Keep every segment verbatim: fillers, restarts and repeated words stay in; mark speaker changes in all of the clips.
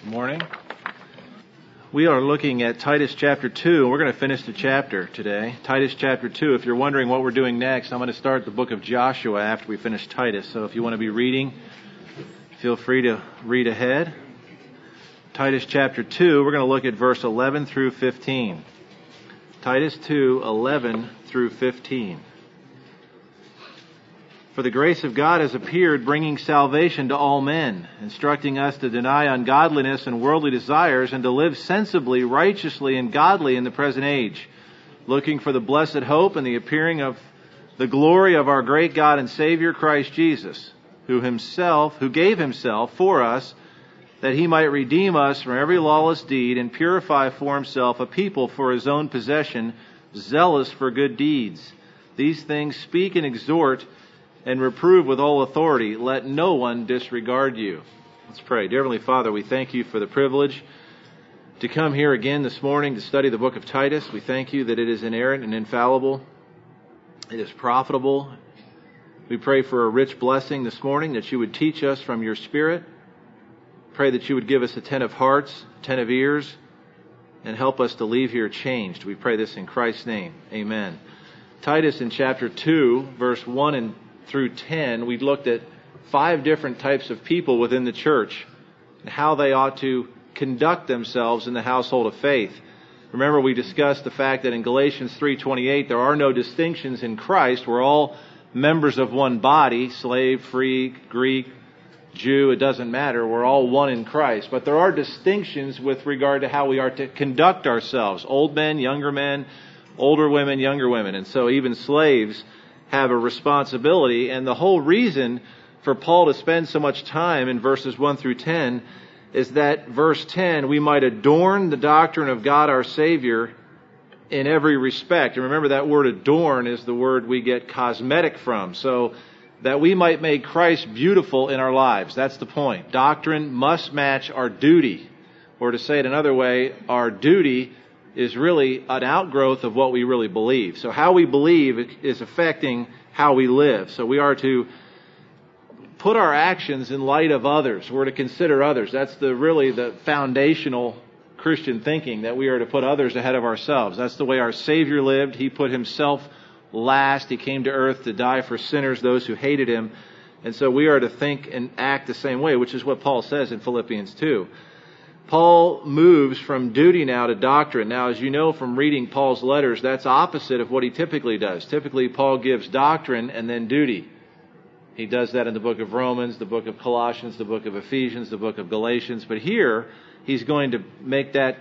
Speaker 1: Morning. We are looking at Titus chapter two, and we're going to finish the chapter today. Titus chapter two. If you're wondering what we're doing next, I'm going to start the book of Joshua after we finish Titus. So if you want to be reading, feel free to read ahead. Titus chapter two, we're going to look at verse eleven through fifteen. Titus two, eleven through fifteen. For the grace of God has appeared, bringing salvation to all men, instructing us to deny ungodliness and worldly desires, and to live sensibly, righteously, and godly in the present age, looking for the blessed hope and the appearing of the glory of our great God and Savior Christ Jesus, who himself, who gave himself for us, that he might redeem us from every lawless deed and purify for himself a people for his own possession, zealous for good deeds. These things speak and exhort and reprove with all authority. Let no one disregard you. Let's pray. Dear Heavenly Father, we thank you for the privilege to come here again this morning to study the book of Titus. We thank you that it is inerrant and infallible. It is profitable. We pray for a rich blessing this morning, that you would teach us from your Spirit. Pray that you would give us attentive hearts, attentive ears, and help us to leave here changed. We pray this in Christ's name. Amen. Titus in chapter two, verse one and through ten, we looked at five different types of people within the church and how they ought to conduct themselves in the household of faith. Remember, we discussed the fact that in Galatians three twenty-eight, there are no distinctions in Christ. We're all members of one body, slave, free, Greek, Jew, it doesn't matter. We're all one in Christ. But there are distinctions with regard to how we are to conduct ourselves. Old men, younger men, older women, younger women. And so even slaves have a responsibility, and the whole reason for Paul to spend so much time in verses one through ten is that verse ten, we might adorn the doctrine of God our Savior in every respect. And remember, that word adorn is the word we get cosmetic from. So that we might make Christ beautiful in our lives. That's the point. Doctrine must match our duty. Or to say it another way, our duty is really an outgrowth of what we really believe. So how we believe is affecting how we live. So we are to put our actions in light of others. We're to consider others. That's the really the foundational Christian thinking, that we are to put others ahead of ourselves. That's the way our Savior lived. He put himself last. He came to earth to die for sinners, those who hated him. And so we are to think and act the same way, which is what Paul says in Philippians two. Paul moves from duty now to doctrine. Now, as you know from reading Paul's letters, that's opposite of what he typically does. Typically, Paul gives doctrine and then duty. He does that in the book of Romans, the book of Colossians, the book of Ephesians, the book of Galatians. But here, he's going to make that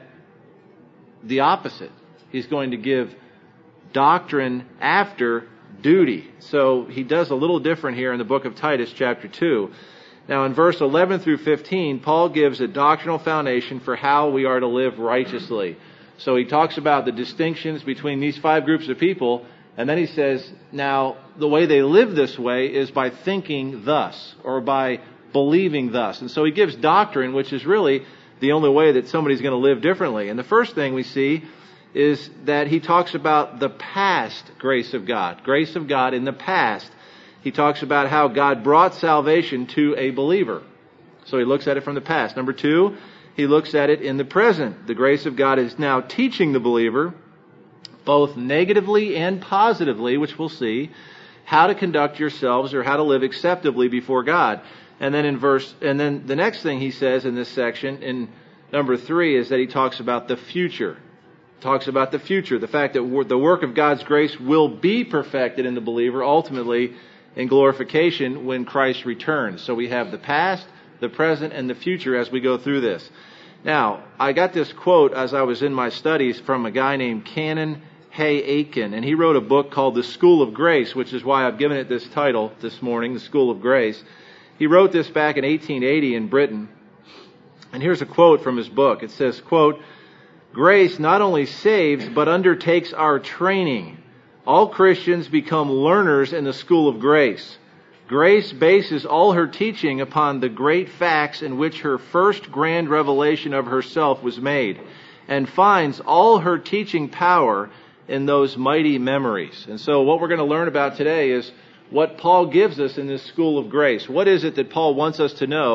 Speaker 1: the opposite. He's going to give doctrine after duty. So he does a little different here in the book of Titus, chapter two. Now, in verse eleven through fifteen, Paul gives a doctrinal foundation for how we are to live righteously. So he talks about the distinctions between these five groups of people, and then he says, now, the way they live this way is by thinking thus, or by believing thus. And so he gives doctrine, which is really the only way that somebody's going to live differently. And the first thing we see is that he talks about the past grace of God. Grace of God in the past. He talks about how God brought salvation to a believer. So he looks at it from the past. Number two, he looks at it in the present. The grace of God is now teaching the believer, both negatively and positively, which we'll see, how to conduct yourselves or how to live acceptably before God. And then in verse, and then the next thing he says in this section, in number three, is that he talks about the future. Talks about the future, the fact that the work of God's grace will be perfected in the believer ultimately in glorification when Christ returns. So we have the past, the present, and the future as we go through this. Now, I got this quote as I was in my studies from a guy named Canon Hay Aiken, and he wrote a book called The School of Grace, which is why I've given it this title this morning, The School of Grace. He wrote this back in eighteen eighty in Britain. And here's a quote from his book. It says, quote, "Grace not only saves, but undertakes our training. All Christians become learners in the school of grace. Grace bases all her teaching upon the great facts in which her first grand revelation of herself was made, and finds all her teaching power in those mighty memories." And so what we're going to learn about today is what Paul gives us in this school of grace. What is it that Paul wants us to know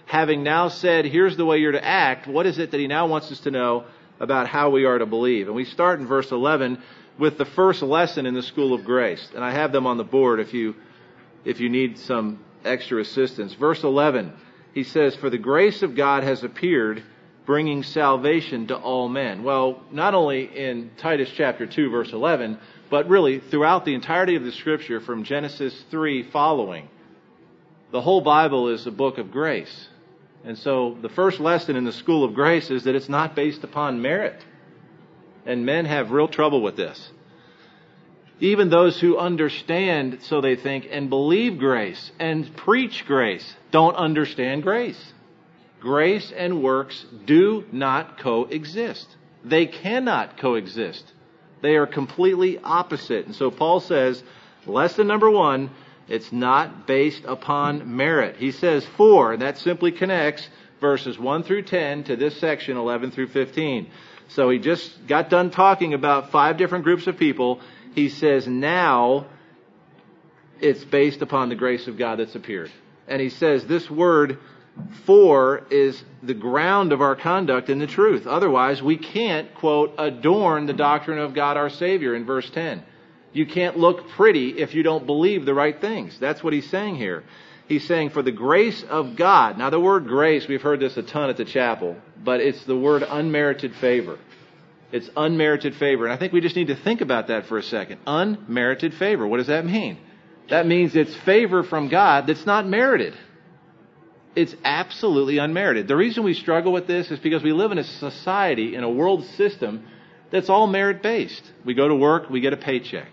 Speaker 1: having now said, here's the way you're to act, what is it that he now wants us to know about how we are to believe? And we start in verse eleven with the first lesson in the school of grace. And I have them on the board if you if you need some extra assistance. Verse eleven, he says, for the grace of God has appeared, bringing salvation to all men. Well, not only in Titus chapter two, verse eleven, but really throughout the entirety of the Scripture from Genesis three following. The whole Bible is a book of grace. And so the first lesson in the school of grace is that it's not based upon merit. And men have real trouble with this. Even those who understand, so they think, and believe grace and preach grace don't understand grace. Grace and works do not coexist. They cannot coexist. They are completely opposite. And so Paul says, lesson number one, it's not based upon merit. He says for, and that simply connects verses one through ten to this section, eleven through fifteen. So he just got done talking about five different groups of people. He says now it's based upon the grace of God that's appeared. And he says this word for is the ground of our conduct in the truth. Otherwise, we can't, quote, adorn the doctrine of God our Savior in verse ten. You can't look pretty if you don't believe the right things. That's what he's saying here. He's saying for the grace of God. Now the word grace, we've heard this a ton at the chapel, but it's the word unmerited favor. It's unmerited favor. And I think we just need to think about that for a second. Unmerited favor. What does that mean? That means it's favor from God that's not merited. It's absolutely unmerited. The reason we struggle with this is because we live in a society, in a world system, that's all merit-based. We go to work, we get a paycheck.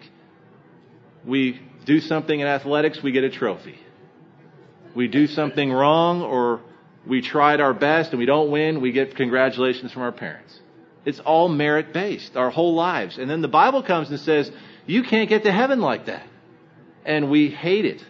Speaker 1: We do something in athletics, we get a trophy. We do something wrong or we tried our best and we don't win, we get congratulations from our parents. It's all merit-based, our whole lives. And then the Bible comes and says, you can't get to heaven like that. And we hate it.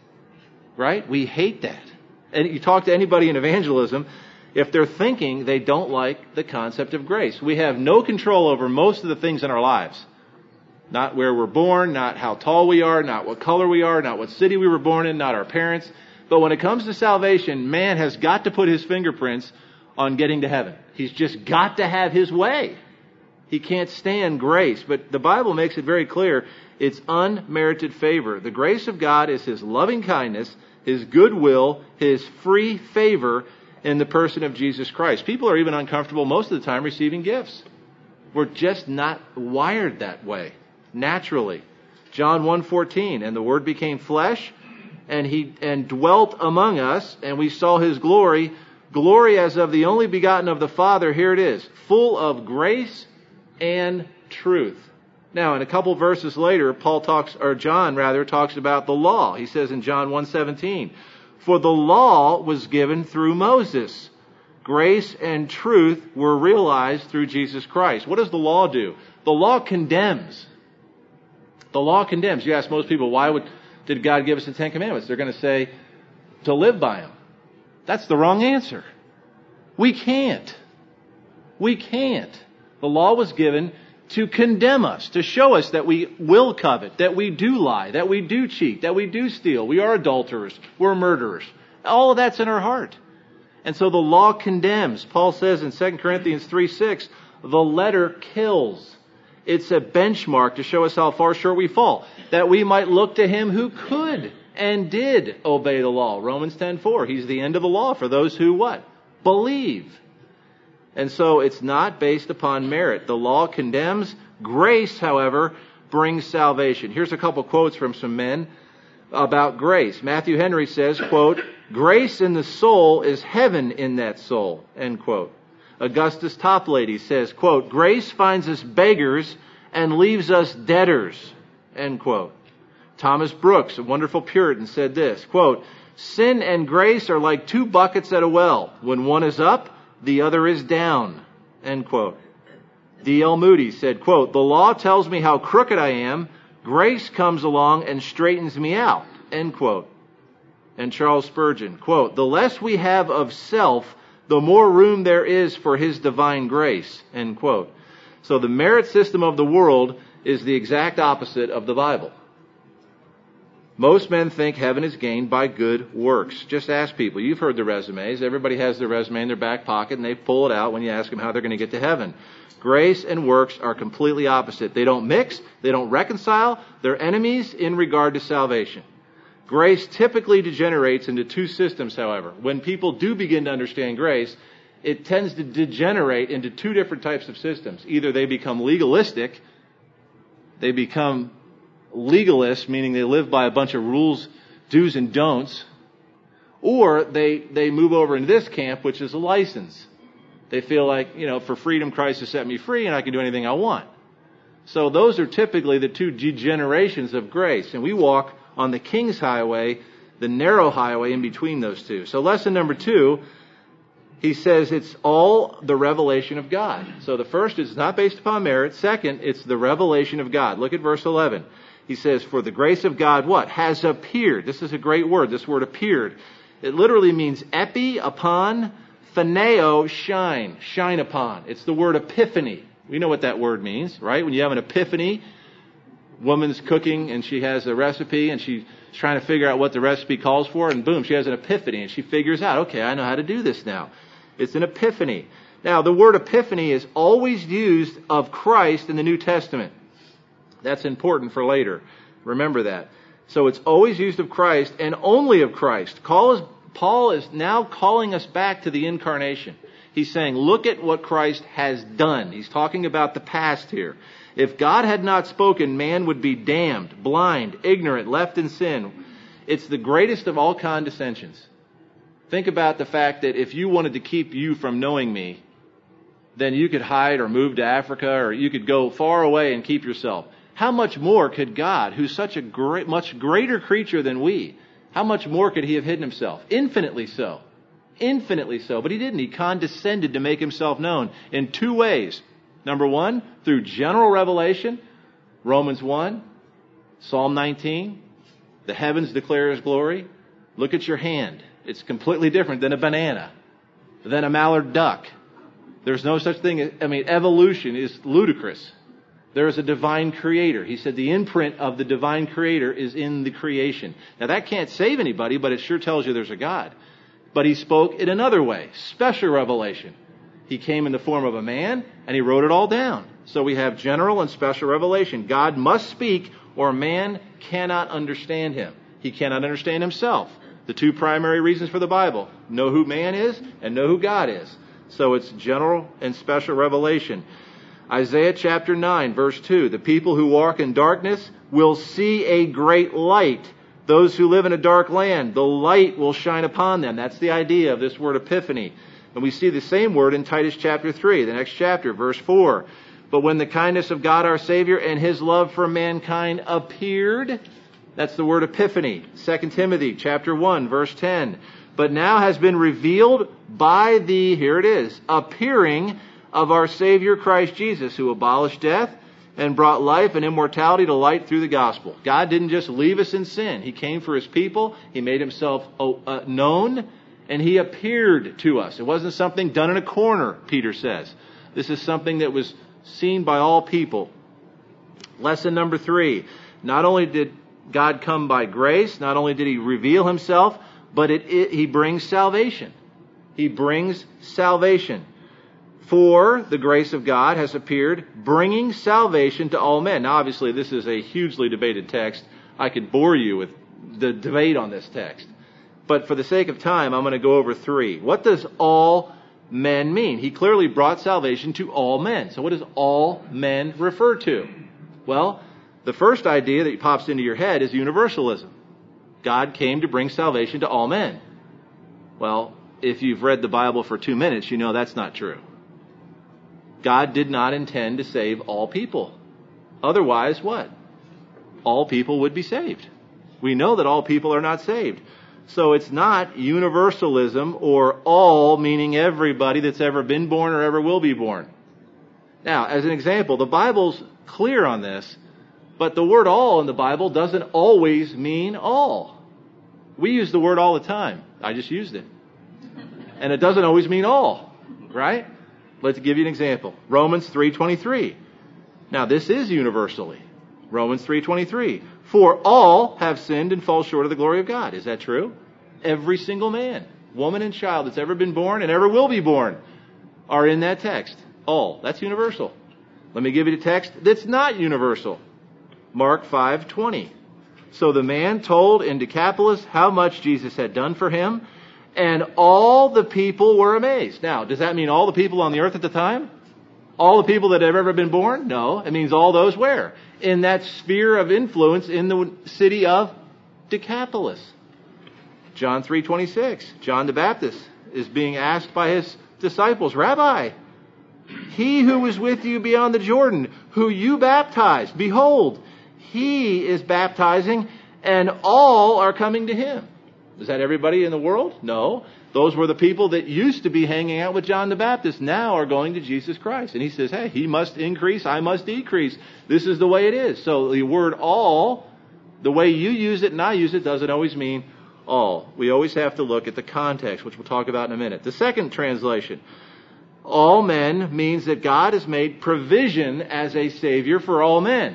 Speaker 1: Right? We hate that. And you talk to anybody in evangelism, if they're thinking they don't like the concept of grace. We have no control over most of the things in our lives. Not where we're born, not how tall we are, not what color we are, not what city we were born in, not our parents. But when it comes to salvation, man has got to put his fingerprints on getting to heaven. He's just got to have his way. He can't stand grace. But the Bible makes it very clear it's unmerited favor. The grace of God is His loving kindness, His goodwill, His free favor in the person of Jesus Christ. People are even uncomfortable most of the time receiving gifts. We're just not wired that way, naturally. John one fourteen, and the Word became flesh, and He and dwelt among us, and we saw His glory, glory as of the only begotten of the Father. Here it is, full of grace and truth. Now, in a couple verses later, Paul talks, or John rather, talks about the law. He says in John one seventeen, for the law was given through Moses. Grace and truth were realized through Jesus Christ. What does the law do? The law condemns. The law condemns. You ask most people, why would did God give us the Ten Commandments? They're going to say, to live by them. That's the wrong answer. We can't. We can't. The law was given to condemn us, to show us that we will covet, that we do lie, that we do cheat, that we do steal, we are adulterers, we're murderers. All of that's in our heart. And so the law condemns. Paul says in Second Corinthians three six, the letter kills. It's a benchmark to show us how far short we fall, that we might look to Him who could and did obey the law. Romans ten four, He's the end of the law for those who what? Believe. And so it's not based upon merit. The law condemns. Grace, however, brings salvation. Here's a couple quotes from some men about grace. Matthew Henry says, quote, grace in the soul is heaven in that soul, end quote. Augustus Toplady says, quote, grace finds us beggars and leaves us debtors, end quote. Thomas Brooks, a wonderful Puritan, said this, quote, sin and grace are like two buckets at a well. When one is up, the other is down, end quote. D L Moody said, quote, the law tells me how crooked I am. Grace comes along and straightens me out, end quote. And Charles Spurgeon, quote, the less we have of self, the more room there is for His divine grace, end quote. So the merit system of the world is the exact opposite of the Bible. Most men think heaven is gained by good works. Just ask people. You've heard the resumes. Everybody has their resume in their back pocket, and they pull it out when you ask them how they're going to get to heaven. Grace and works are completely opposite. They don't mix. They don't reconcile. They're enemies in regard to salvation. Grace typically degenerates into two systems, however. When people do begin to understand grace, it tends to degenerate into two different types of systems. Either they become legalistic, they become legalists, meaning they live by a bunch of rules, do's and don'ts, or they they move over into this camp, which is a license. They feel like, you know, for freedom Christ has set me free and I can do anything I want. So those are typically the two degenerations of grace. And we walk on the King's Highway, the narrow highway in between those two. So lesson number two, he says it's all the revelation of God. So the first is not based upon merit. Second, it's the revelation of God. Look at verse eleven. He says, for the grace of God, what? Has appeared. This is a great word. This word appeared. It literally means epi, upon, phaneo, shine. Shine upon. It's the word epiphany. We know what that word means, right? When you have an epiphany, woman's cooking and she has a recipe and she's trying to figure out what the recipe calls for, and boom, she has an epiphany and she figures out, okay, I know how to do this now. It's an epiphany. Now, the word epiphany is always used of Christ in the New Testament. That's important for later. Remember that. So it's always used of Christ and only of Christ. Paul is now calling us back to the incarnation. He's saying, look at what Christ has done. He's talking about the past here. If God had not spoken, man would be damned, blind, ignorant, left in sin. It's the greatest of all condescensions. Think about the fact that if you wanted to keep you from knowing me, then you could hide or move to Africa, or you could go far away and keep yourself. How much more could God, who's such a great, much greater creature than we, how much more could he have hidden himself? Infinitely so. Infinitely so. But he didn't. He condescended to make himself known in two ways. Number one, through general revelation, Romans one, Psalm nineteen, the heavens declare his glory. Look at your hand. It's completely different than a banana, than a mallard duck. There's no such thing as, I mean, evolution is ludicrous. There is a divine creator. He said the imprint of the divine creator is in the creation. Now that can't save anybody, but it sure tells you there's a God. But he spoke in another way, special revelation. He came in the form of a man and he wrote it all down. So we have general and special revelation. God must speak or man cannot understand him. He cannot understand himself. The two primary reasons for the Bible: know who man is and know who God is. So it's general and special revelation. Isaiah chapter nine, verse two, the people who walk in darkness will see a great light. Those who live in a dark land, the light will shine upon them. That's the idea of this word epiphany. And we see the same word in Titus chapter three, the next chapter, verse four. But when the kindness of God our Savior and his love for mankind appeared, that's the word epiphany. Second Timothy chapter one, verse ten. But now has been revealed by the, here it is, appearing of our Savior Christ Jesus, who abolished death and brought life and immortality to light through the gospel. God didn't just leave us in sin. He came for his people. He made himself uh, known, and he appeared to us. It wasn't something done in a corner, Peter says. This is something that was seen by all people. Lesson number three. Not only did God come by grace, not only did he reveal himself, but it, it, he brings salvation. He brings salvation. For the grace of God has appeared, bringing salvation to all men. Now, obviously, this is a hugely debated text. I could bore you with the debate on this text. But for the sake of time, I'm going to go over three. What does all men mean? He clearly brought salvation to all men. So what does all men refer to? Well, the first idea that pops into your head is universalism. God came to bring salvation to all men. Well, if you've read the Bible for two minutes, you know that's not true. God did not intend to save all people. Otherwise, what? All people would be saved. We know that all people are not saved. So it's not universalism or all, meaning everybody that's ever been born or ever will be born. Now, as an example, the Bible's clear on this, but the word all in the Bible doesn't always mean all. We use the word all the time. I just used it. And it doesn't always mean all, right? Let's give you an example. Romans three twenty-three. Now, this is universally. Romans three twenty-three. For all have sinned and fall short of the glory of God. Is that true? Every single man, woman, and child that's ever been born and ever will be born are in that text. All. That's universal. Let me give you the text that's not universal. Mark five twenty. So the man told in Decapolis how much Jesus had done for him, and all the people were amazed. Now, does that mean all the people on the earth at the time? All the people that have ever been born? No. It means all those where? In that sphere of influence in the city of Decapolis. John three twenty-six. John the Baptist is being asked by his disciples, Rabbi, he who was with you beyond the Jordan, who you baptized, behold, he is baptizing, and all are coming to him. Is that everybody in the world? No. Those were the people that used to be hanging out with John the Baptist, now are going to Jesus Christ. And he says, hey, he must increase, I must decrease. This is the way it is. So the word all, the way you use it and I use it, doesn't always mean all. We always have to look at the context, which we'll talk about in a minute. The second translation, all men, means that God has made provision as a Savior for all men.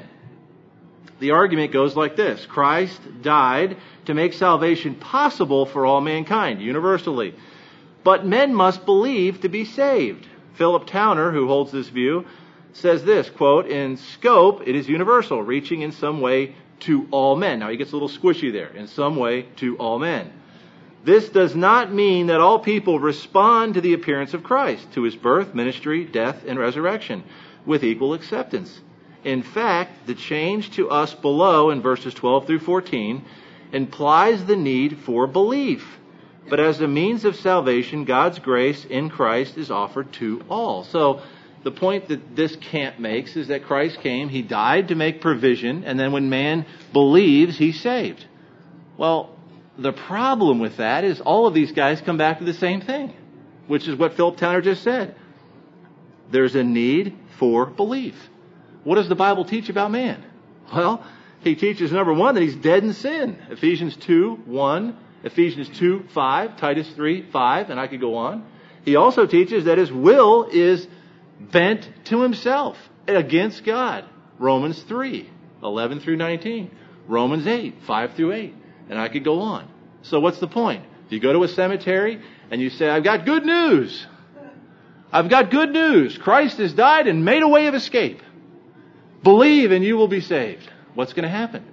Speaker 1: The argument goes like this. Christ died to make salvation possible for all mankind, universally. But men must believe to be saved. Philip Towner, who holds this view, says this, quote, in scope, it is universal, reaching in some way to all men. Now, he gets a little squishy there. In some way to all men. This does not mean that all people respond to the appearance of Christ, to his birth, ministry, death, and resurrection, with equal acceptance. In fact, the change to us below in verses twelve through fourteen implies the need for belief. But as a means of salvation, God's grace in Christ is offered to all. So the point that this camp makes is that Christ came, he died to make provision, and then when man believes, he's saved. Well, the problem with that is all of these guys come back to the same thing, which is what Philip Towner just said. There's a need for belief. What does the Bible teach about man? Well, he teaches, number one, that he's dead in sin. Ephesians two one, Ephesians two five, Titus three five, and I could go on. He also teaches that his will is bent to himself against God. Romans three eleven through nineteen. Romans eight five through eight. And I could go on. So what's the point? If you go to a cemetery and you say, I've got good news. I've got good news. Christ has died and made a way of escape. Believe and you will be saved. What's going to happen?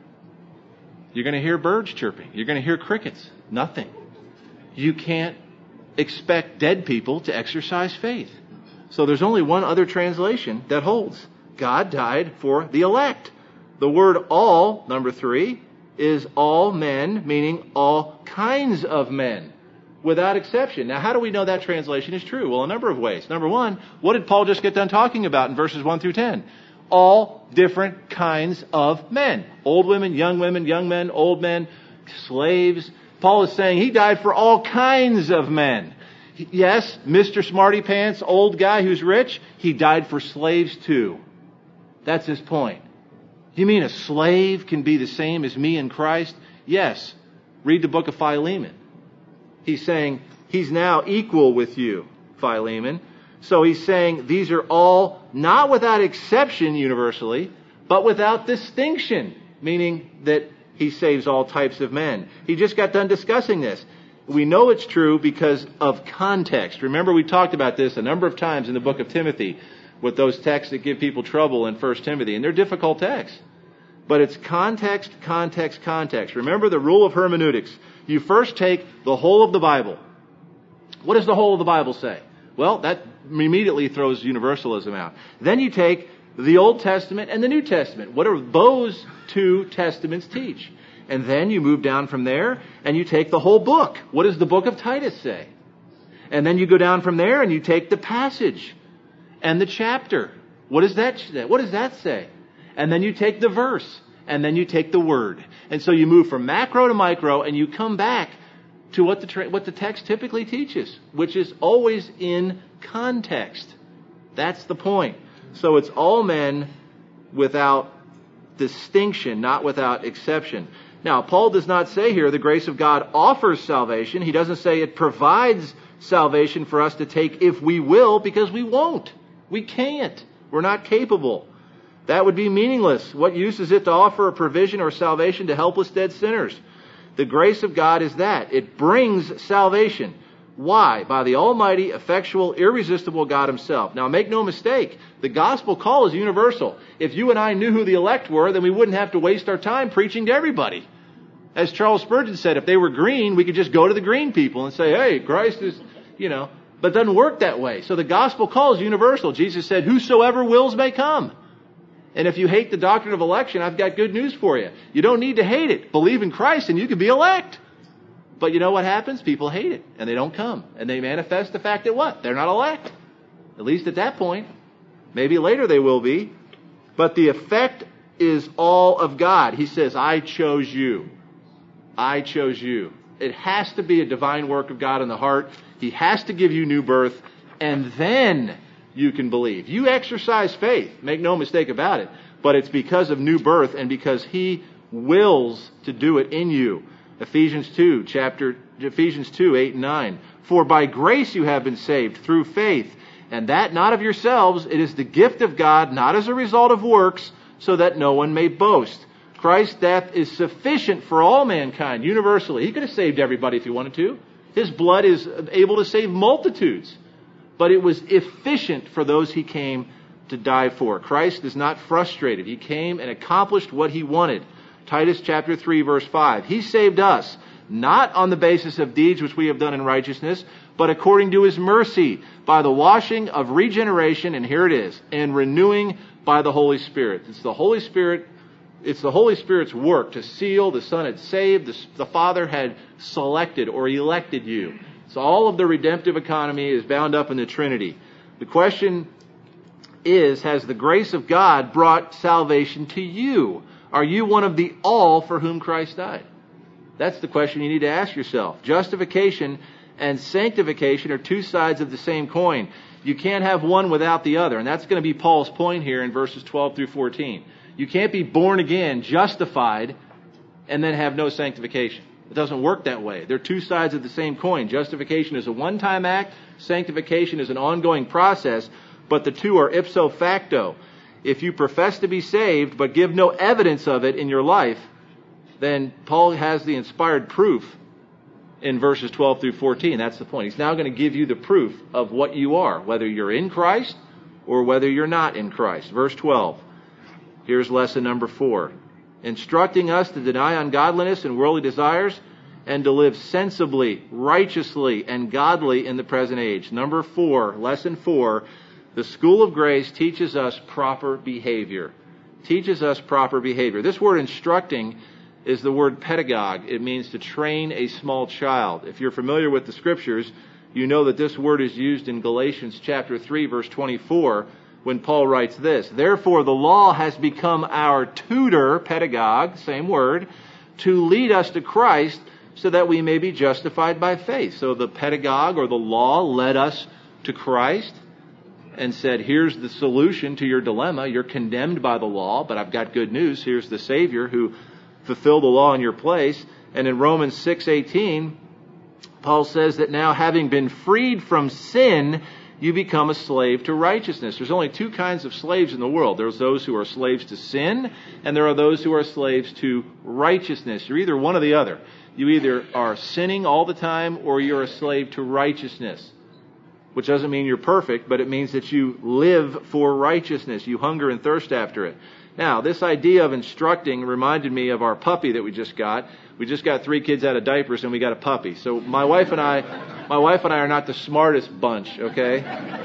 Speaker 1: You're going to hear birds chirping. You're going to hear crickets. Nothing. You can't expect dead people to exercise faith. So there's only one other translation that holds. God died for the elect. The word all, number three, is all men, meaning all kinds of men, without exception. Now, how do we know that translation is true? Well, a number of ways. Number one, what did Paul just get done talking about in verses one through ten? All different kinds of men. Old women, young women, young men, old men, slaves. Paul is saying he died for all kinds of men. Yes, Mister Smarty Pants, old guy who's rich, he died for slaves too. That's his point. You mean a slave can be the same as me in Christ? Yes. Read the book of Philemon. He's saying he's now equal with you, Philemon. So he's saying these are all not without exception universally, but without distinction, meaning that he saves all types of men. He just got done discussing this. We know it's true because of context. Remember, we talked about this a number of times in the book of Timothy with those texts that give people trouble in First Timothy, and they're difficult texts. But it's context, context, context. Remember the rule of hermeneutics. You first take the whole of the Bible. What does the whole of the Bible say? Well, that immediately throws universalism out. Then you take the Old Testament and the New Testament. What do those two testaments teach? And then you move down from there and you take the whole book. What does the book of Titus say? And then you go down from there and you take the passage and the chapter. What does that, what does that say? And then you take the verse and then you take the word. And so you move from macro to micro and you come back to what the tra- what the text typically teaches, which is always in context. That's the point. So it's all men without distinction, not without exception. Now, Paul does not say here the grace of God offers salvation. He doesn't say it provides salvation for us to take if we will, because we won't. We can't. We're not capable. That would be meaningless. What use is it to offer a provision or salvation to helpless dead sinners? The grace of God is that. It brings salvation. Why? By the almighty, effectual, irresistible God himself. Now make no mistake, the gospel call is universal. If you and I knew who the elect were, then we wouldn't have to waste our time preaching to everybody. As Charles Spurgeon said, if they were green, we could just go to the green people and say, hey, Christ is, you know, but it doesn't work that way. So the gospel call is universal. Jesus said, whosoever wills may come. And if you hate the doctrine of election, I've got good news for you. You don't need to hate it. Believe in Christ and you can be elect. But you know what happens? People hate it and they don't come. And they manifest the fact that what? They're not elect. At least at that point. Maybe later they will be. But the effect is all of God. He says, I chose you. I chose you. It has to be a divine work of God in the heart. He has to give you new birth. And then you can believe. You exercise faith. Make no mistake about it. But it's because of new birth and because He wills to do it in you. Ephesians two, chapter, Ephesians two, eight and nine. For by grace you have been saved through faith, and that not of yourselves, it is the gift of God, not as a result of works, so that no one may boast. Christ's death is sufficient for all mankind, universally. He could have saved everybody if He wanted to. His blood is able to save multitudes. But it was efficient for those He came to die for. Christ is not frustrated. He came and accomplished what He wanted. Titus chapter three, verse five. He saved us, not on the basis of deeds which we have done in righteousness, but according to His mercy, by the washing of regeneration, and here it is, and renewing by the Holy Spirit. It's the Holy Spirit, it's the Holy Spirit's work to seal. The Son had saved, the, the Father had selected or elected you. So all of the redemptive economy is bound up in the Trinity. The question is, has the grace of God brought salvation to you? Are you one of the all for whom Christ died? That's the question you need to ask yourself. Justification and sanctification are two sides of the same coin. You can't have one without the other. And that's going to be Paul's point here in verses twelve through fourteen. You can't be born again, justified, and then have no sanctification. It doesn't work that way. They're two sides of the same coin. Justification is a one-time act. Sanctification is an ongoing process. But the two are ipso facto. If you profess to be saved but give no evidence of it in your life, then Paul has the inspired proof in verses twelve through fourteen. That's the point. He's now going to give you the proof of what you are, whether you're in Christ or whether you're not in Christ. Verse twelve. Here's lesson number four. Instructing us to deny ungodliness and worldly desires and to live sensibly, righteously, and godly in the present age. Number four, lesson four. The school of grace teaches us proper behavior. Teaches us proper behavior. This word instructing is the word pedagogue. It means to train a small child. If you're familiar with the scriptures, you know that this word is used in Galatians chapter three, verse twenty-four, when Paul writes this. Therefore, the law has become our tutor, pedagogue, same word, to lead us to Christ so that we may be justified by faith. So the pedagogue or the law led us to Christ and said, here's the solution to your dilemma. You're condemned by the law, but I've got good news. Here's the Savior who fulfilled the law in your place. And in Romans six eighteen, Paul says that now having been freed from sin, you become a slave to righteousness. There's only two kinds of slaves in the world. There's those who are slaves to sin, and there are those who are slaves to righteousness. You're either one or the other. You either are sinning all the time or you're a slave to righteousness. Which doesn't mean you're perfect, but it means that you live for righteousness. You hunger and thirst after it. Now, this idea of instructing reminded me of our puppy that we just got. We just got three kids out of diapers and we got a puppy. So my wife and I, my wife and I are not the smartest bunch, okay?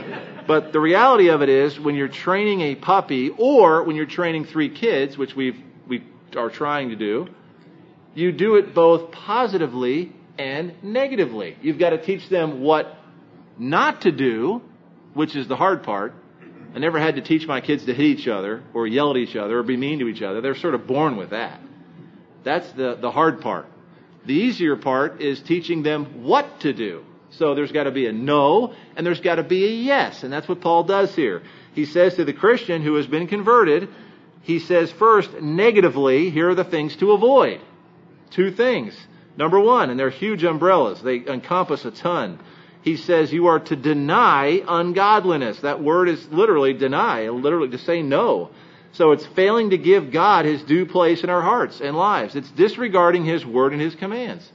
Speaker 1: But the reality of it is, when you're training a puppy or when you're training three kids, which we've, we are trying to do, you do it both positively and negatively. You've got to teach them what not to do, which is the hard part. I never had to teach my kids to hit each other or yell at each other or be mean to each other. They're sort of born with that. That's the, the hard part. The easier part is teaching them what to do. So there's got to be a no and there's got to be a yes. And that's what Paul does here. He says to the Christian who has been converted, he says first, negatively, here are the things to avoid. Two things. Number one, and they're huge umbrellas. They encompass a ton. He says you are to deny ungodliness. That word is literally deny, literally to say no. So it's failing to give God His due place in our hearts and lives. It's disregarding His word and His commands.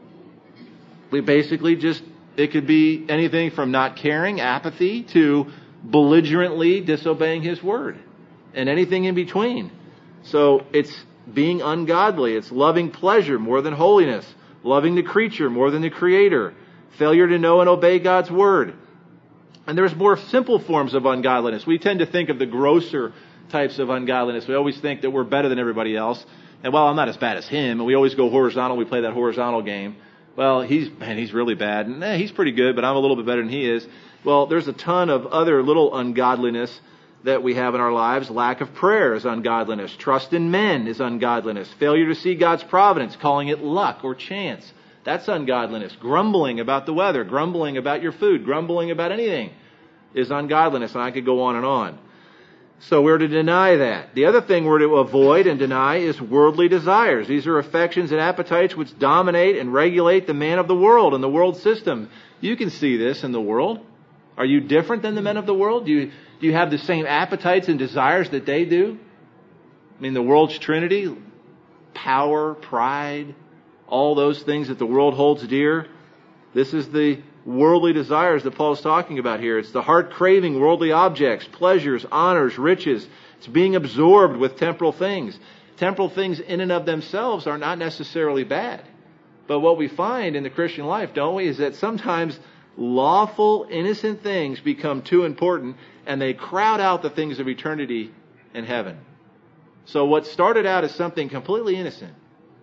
Speaker 1: We basically just, it could be anything from not caring, apathy, to belligerently disobeying His word, and anything in between. So it's being ungodly. It's loving pleasure more than holiness, loving the creature more than the Creator, failure to know and obey God's word. And there's more simple forms of ungodliness. We tend to think of the grosser types of ungodliness. We always think that we're better than everybody else. And well, I'm not as bad as him. And we always go horizontal. We play that horizontal game. Well, he's, man, he's really bad. And eh, he's pretty good, but I'm a little bit better than he is. Well, there's a ton of other little ungodliness that we have in our lives. Lack of prayer is ungodliness. Trust in men is ungodliness. Failure to see God's providence, calling it luck or chance. That's ungodliness. Grumbling about the weather, grumbling about your food, grumbling about anything is ungodliness. And I could go on and on. So we're to deny that. The other thing we're to avoid and deny is worldly desires. These are affections and appetites which dominate and regulate the man of the world and the world system. You can see this in the world. Are you different than the men of the world? Do you, do you have the same appetites and desires that they do? I mean, the world's trinity, power, pride, all those things that the world holds dear. This is the worldly desires that Paul's talking about here. It's the heart craving worldly objects, pleasures, honors, riches. It's being absorbed with temporal things. Temporal things in and of themselves are not necessarily bad. But what we find in the Christian life, don't we, is that sometimes lawful, innocent things become too important and they crowd out the things of eternity and heaven. So what started out as something completely innocent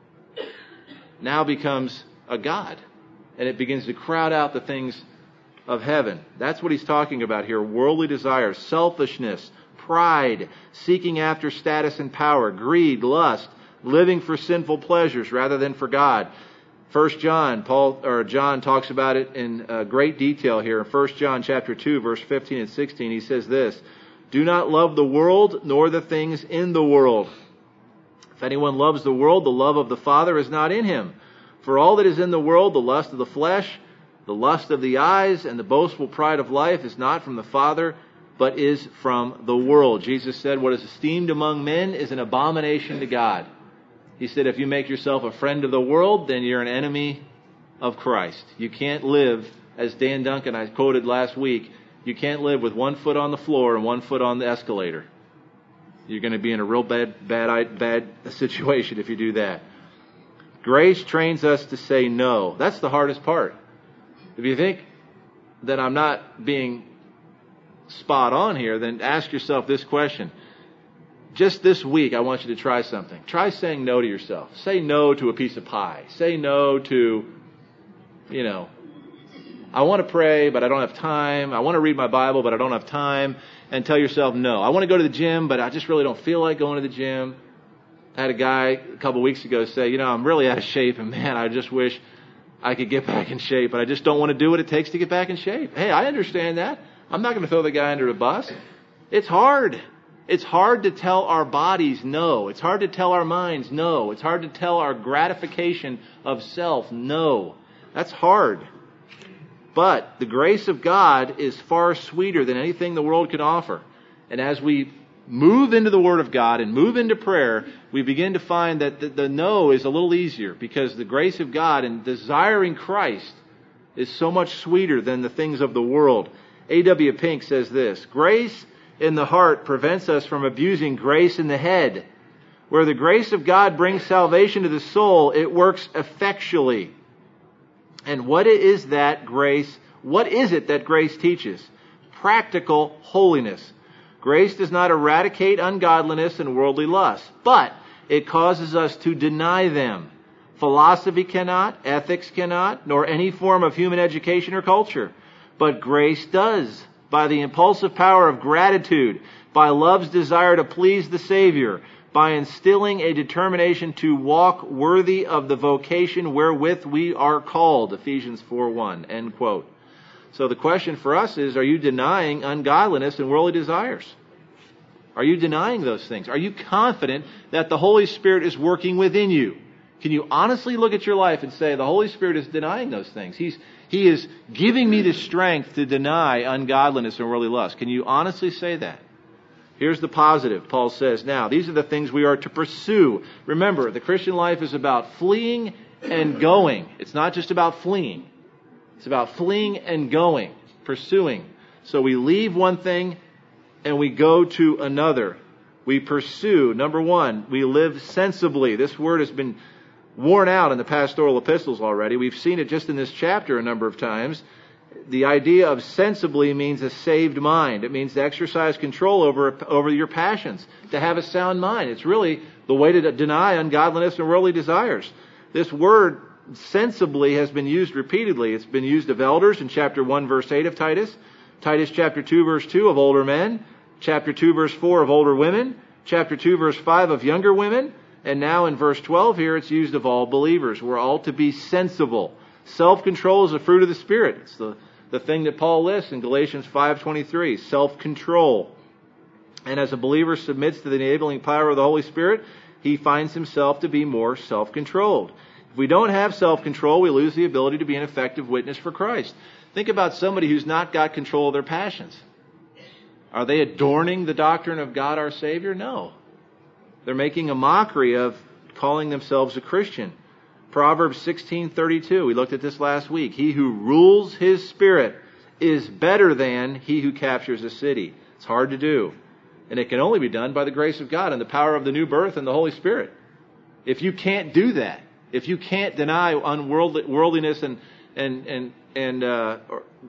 Speaker 1: now becomes a god. And it begins to crowd out the things of heaven. That's what he's talking about here. Worldly desires, selfishness, pride, seeking after status and power, greed, lust, living for sinful pleasures rather than for God. First John, Paul or John talks about it in uh, great detail here. In First John chapter two, verse fifteen and sixteen, he says this: "Do not love the world, nor the things in the world. If anyone loves the world, the love of the Father is not in him. For all that is in the world, the lust of the flesh, the lust of the eyes, and the boastful pride of life is not from the Father, but is from the world." Jesus said, what is esteemed among men is an abomination to God. He said, if you make yourself a friend of the world, then you're an enemy of Christ. You can't live, as Dan Duncan I quoted last week, you can't live with one foot on the floor and one foot on the escalator. You're going to be in a real bad, bad, bad situation if you do that. Grace trains us to say no. That's the hardest part. If you think that I'm not being spot on here, then ask yourself this question. Just this week, I want you to try something. Try saying no to yourself. Say no to a piece of pie. Say no to, you know, I want to pray, but I don't have time. I want to read my Bible, but I don't have time. And tell yourself no. I want to go to the gym, but I just really don't feel like going to the gym. I had a guy a couple of weeks ago say, you know, I'm really out of shape, and man, I just wish I could get back in shape, but I just don't want to do what it takes to get back in shape. Hey, I understand that. I'm not going to throw the guy under the bus. It's hard. It's hard to tell our bodies no. It's hard to tell our minds no. It's hard to tell our gratification of self no. That's hard. But the grace of God is far sweeter than anything the world can offer. And as we move into the Word of God and move into prayer, we begin to find that the, the no is a little easier, because the grace of God and desiring Christ is so much sweeter than the things of the world. A W Pink says this: grace in the heart prevents us from abusing grace in the head. Where the grace of God brings salvation to the soul, it works effectually. And what is that grace? What is it that grace teaches? Practical holiness. Grace does not eradicate ungodliness and worldly lust, but it causes us to deny them. Philosophy cannot, ethics cannot, nor any form of human education or culture. But grace does, by the impulsive power of gratitude, by love's desire to please the Savior, by instilling a determination to walk worthy of the vocation wherewith we are called. Ephesians four one, end quote. So the question for us is, are you denying ungodliness and worldly desires? Are you denying those things? Are you confident that the Holy Spirit is working within you? Can you honestly look at your life and say, the Holy Spirit is denying those things? He's, He is giving me the strength to deny ungodliness and worldly lust. Can you honestly say that? Here's the positive. Paul says, now, these are the things we are to pursue. Remember, the Christian life is about fleeing and going. It's not just about fleeing. It's about fleeing and going, pursuing. So we leave one thing and we go to another. We pursue. Number one, we live sensibly. This word has been worn out in the pastoral epistles already. We've seen it just in this chapter a number of times. The idea of sensibly means a saved mind. It means to exercise control over, over your passions, to have a sound mind. It's really the way to deny ungodliness and worldly desires. This word sensibly has been used repeatedly. It's been used of elders in chapter one, verse eight of Titus, Titus chapter two, verse two of older men, chapter two, verse four of older women, chapter two, verse five of younger women, and now in verse twelve here it's used of all believers. We're all to be sensible. Self-control is a fruit of the Spirit. It's the, the thing that Paul lists in Galatians five twenty-three, self-control. And as a believer submits to the enabling power of the Holy Spirit, he finds himself to be more self-controlled. If we don't have self-control, we lose the ability to be an effective witness for Christ. Think about somebody who's not got control of their passions. Are they adorning the doctrine of God our Savior? No. They're making a mockery of calling themselves a Christian. Proverbs sixteen thirty-two, we looked at this last week. He who rules his spirit is better than he who captures a city. It's hard to do. And it can only be done by the grace of God and the power of the new birth and the Holy Spirit. If you can't do that, if you can't deny unworldly, worldliness and and and and uh,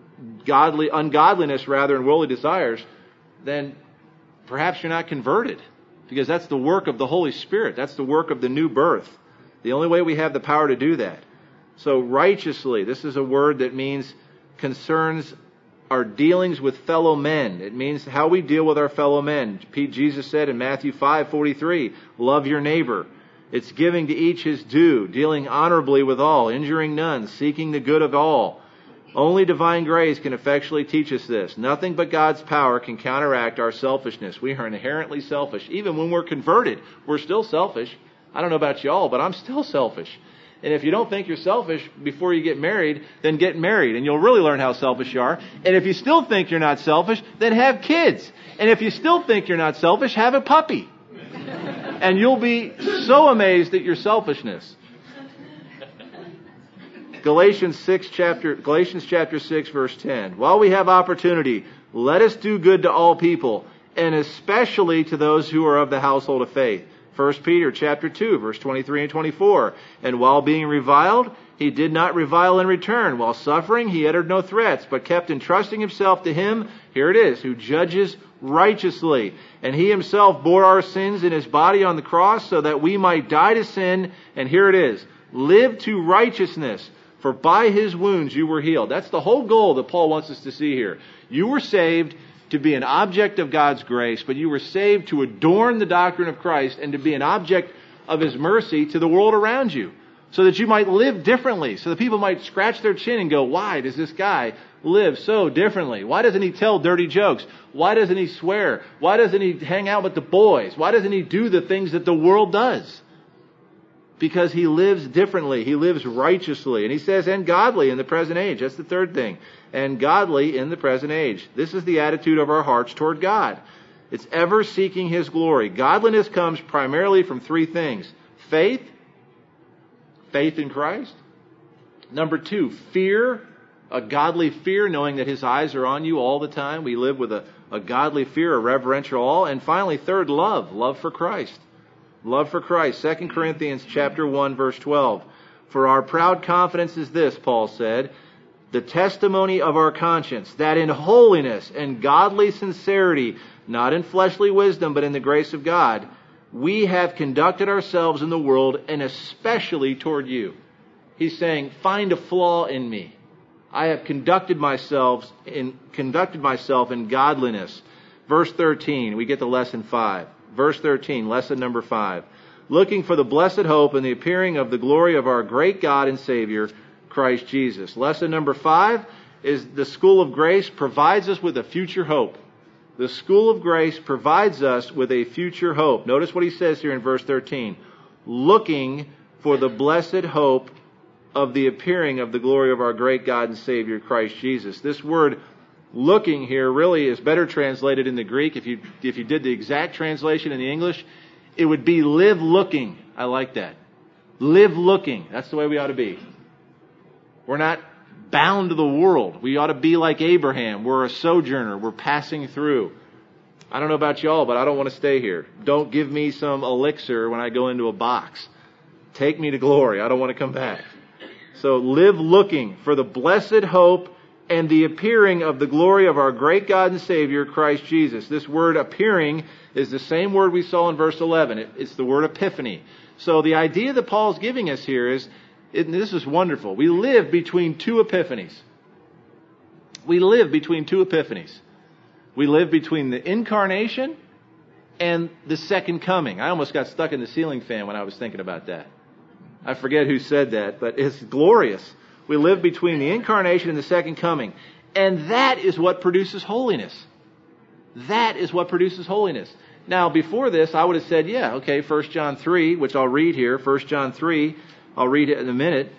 Speaker 1: godly ungodliness rather and worldly desires, then perhaps you're not converted, because that's the work of the Holy Spirit. That's the work of the new birth. The only way we have the power to do that. So righteously, this is a word that means concerns our dealings with fellow men. It means how we deal with our fellow men. Jesus said in Matthew five forty-three, love your neighbor. It's giving to each his due, dealing honorably with all, injuring none, seeking the good of all. Only divine grace can effectually teach us this. Nothing but God's power can counteract our selfishness. We are inherently selfish. Even when we're converted, we're still selfish. I don't know about y'all, but I'm still selfish. And if you don't think you're selfish before you get married, then get married, and you'll really learn how selfish you are. And if you still think you're not selfish, then have kids. And if you still think you're not selfish, have a puppy. And you'll be so amazed at your selfishness. Galatians six chapter Galatians chapter six verse ten. While we have opportunity, let us do good to all people, and especially to those who are of the household of faith. First Peter chapter two verse twenty-three and twenty-four. And while being reviled, he did not revile in return. While suffering, he uttered no threats, but kept entrusting himself to him, here it is, who judges righteously. And he himself bore our sins in his body on the cross, so that we might die to sin, and here it is, live to righteousness. For by his wounds you were healed. That's the whole goal that Paul wants us to see here. You were saved to be an object of God's grace, but you were saved to adorn the doctrine of Christ and to be an object of his mercy to the world around you, so that you might live differently, so that people might scratch their chin and go, why does this guy live so differently? Why doesn't he tell dirty jokes? Why doesn't he swear? Why doesn't he hang out with the boys? Why doesn't he do the things that the world does? Because he lives differently. He lives righteously. And he says, and godly in the present age. That's the third thing. And godly in the present age. This is the attitude of our hearts toward God. It's ever seeking his glory. Godliness comes primarily from three things. Faith. Faith in Christ. Number two, fear. A godly fear, knowing that his eyes are on you all the time. We live with a, a godly fear, a reverential awe. And finally, third, love. Love for Christ. Love for Christ. Second Corinthians chapter one, verse twelve. For our proud confidence is this, Paul said, the testimony of our conscience, that in holiness and godly sincerity, not in fleshly wisdom, but in the grace of God, we have conducted ourselves in the world, and especially toward you. He's saying, find a flaw in me. I have conducted myself in conducted myself in godliness. Verse thirteen, we get to lesson five. Verse thirteen, lesson number five. Looking for the blessed hope and the appearing of the glory of our great God and Savior, Christ Jesus. Lesson number five is the school of grace provides us with a future hope. The school of grace provides us with a future hope. Notice what he says here in verse thirteen. Looking for the blessed hope of the appearing of the glory of our great God and Savior, Christ Jesus. This word Looking here really is better translated in the Greek. If you if you did the exact translation in the English, it would be live looking. I like that. Live looking. That's the way we ought to be. We're not bound to the world. We ought to be like Abraham. We're a sojourner. We're passing through. I don't know about y'all, but I don't want to stay here. Don't give me some elixir when I go into a box. Take me to glory. I don't want to come back. So live looking for the blessed hope and the appearing of the glory of our great God and Savior, Christ Jesus. This word appearing is the same word we saw in verse eleven. It, it's the word epiphany. So the idea that Paul's giving us here is, and this is wonderful, we live between two epiphanies. We live between two epiphanies. We live between the incarnation and the second coming. I almost got stuck in the ceiling fan when I was thinking about that. I forget who said that, but it's glorious. We live between the incarnation and the second coming. And that is what produces holiness. That is what produces holiness. Now, before this, I would have said, yeah, okay, First John three, which I'll read here. First John three, I'll read it in a minute.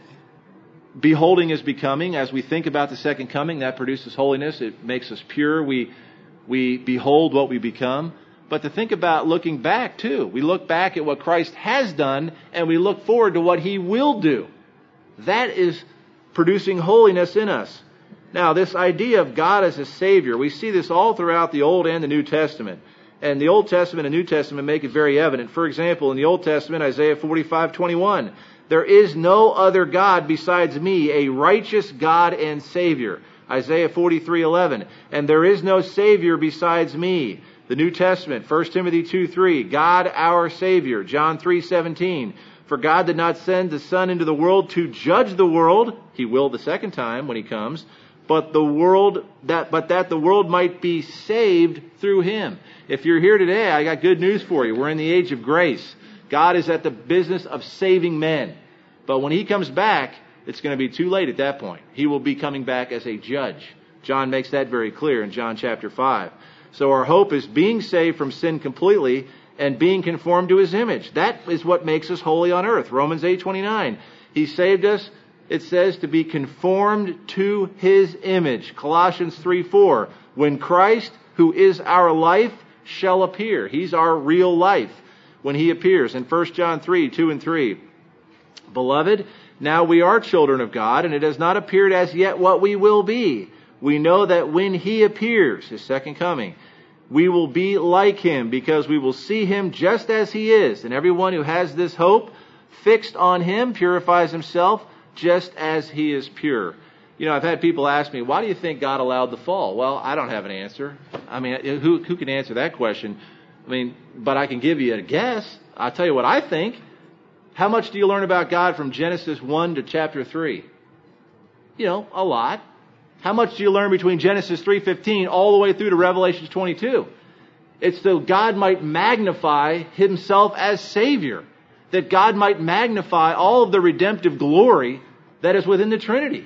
Speaker 1: Beholding is becoming. As we think about the second coming, that produces holiness. It makes us pure. We, we behold what we become. But to think about looking back, too. We look back at what Christ has done, and we look forward to what He will do. That is producing holiness in us. Now, this idea of God as a Savior, we see this all throughout the Old and the New Testament. And the Old Testament and New Testament make it very evident. For example, in the Old Testament, Isaiah forty-five twenty-one, there is no other God besides me, a righteous God and Savior. Isaiah forty-three eleven, and there is no Savior besides me. The New Testament, First Timothy two three, God our Savior. John three seventeen, for God did not send the Son into the world to judge the world. He will the second time when He comes. But the world that but that the world might be saved through Him. If you're here today, I got good news for you. We're in the age of grace. God is at the business of saving men. But when He comes back, it's going to be too late at that point. He will be coming back as a judge. John makes that very clear in John chapter five. So our hope is being saved from sin completely and being conformed to His image. That is what makes us holy on earth. Romans eight twenty-nine. He saved us, it says, to be conformed to His image. Colossians three four. When Christ, who is our life, shall appear. He's our real life when He appears. In First John three two and three. Beloved, now we are children of God, and it has not appeared as yet what we will be. We know that when He appears, His second coming, we will be like Him, because we will see Him just as He is. And everyone who has this hope fixed on Him purifies himself just as He is pure. You know, I've had people ask me, why do you think God allowed the fall? Well, I don't have an answer. I mean, who, who can answer that question? I mean, but I can give you a guess. I'll tell you what I think. How much do you learn about God from Genesis one to chapter three? You know, a lot. How much do you learn between Genesis three fifteen all the way through to Revelation twenty-two? It's so God might magnify Himself as Savior. That God might magnify all of the redemptive glory that is within the Trinity.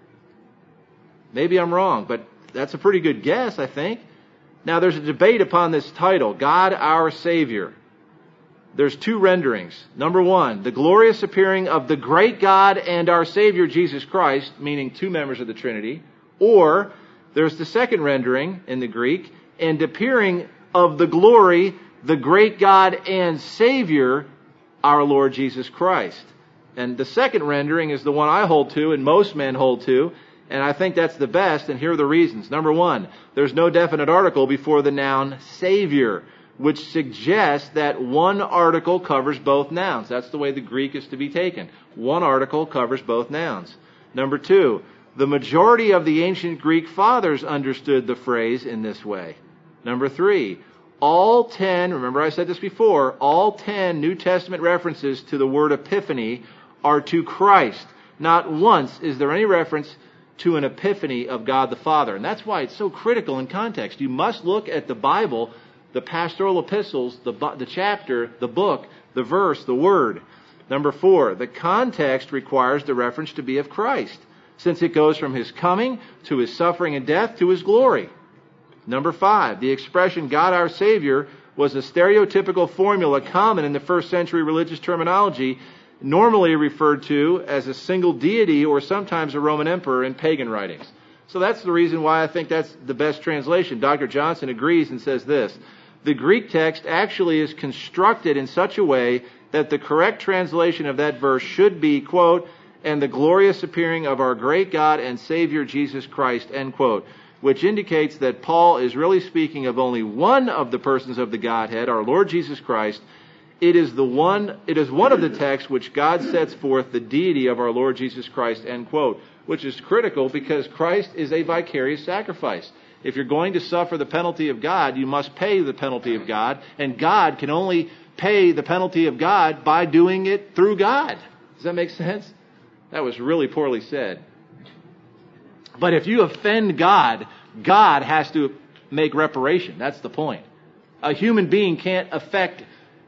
Speaker 1: Maybe I'm wrong, but that's a pretty good guess, I think. Now, there's a debate upon this title, God our Savior. There's two renderings. Number one, the glorious appearing of the great God and our Savior, Jesus Christ, meaning two members of the Trinity. Or, there's the second rendering in the Greek, and appearing of the glory, the great God and Savior, our Lord Jesus Christ. And the second rendering is the one I hold to and most men hold to, and I think that's the best, and here are the reasons. Number one, there's no definite article before the noun Savior, which suggests that one article covers both nouns. That's the way the Greek is to be taken. One article covers both nouns. Number two, the majority of the ancient Greek fathers understood the phrase in this way. Number three, all ten, remember I said this before, all ten New Testament references to the word epiphany are to Christ. Not once is there any reference to an epiphany of God the Father. And that's why it's so critical in context. You must look at the Bible, the pastoral epistles, the, the chapter, the book, the verse, the word. Number four, the context requires the reference to be of Christ, since it goes from His coming to His suffering and death to His glory. Number five, the expression God our Savior was a stereotypical formula common in the first century religious terminology, normally referred to as a single deity or sometimes a Roman emperor in pagan writings. So that's the reason why I think that's the best translation. Doctor Johnson agrees and says this: the Greek text actually is constructed in such a way that the correct translation of that verse should be, quote, "and the glorious appearing of our great God and Savior Jesus Christ," end quote, which indicates that Paul is really speaking of only one of the persons of the Godhead, our Lord Jesus Christ. It is the one, it is one of the texts which God sets forth the deity of our Lord Jesus Christ, end quote, which is critical because Christ is a vicarious sacrifice. If you're going to suffer the penalty of God, you must pay the penalty of God, and God can only pay the penalty of God by doing it through God. Does that make sense? That was really poorly said. But if you offend God, God has to make reparation. That's the point. A human being can't affect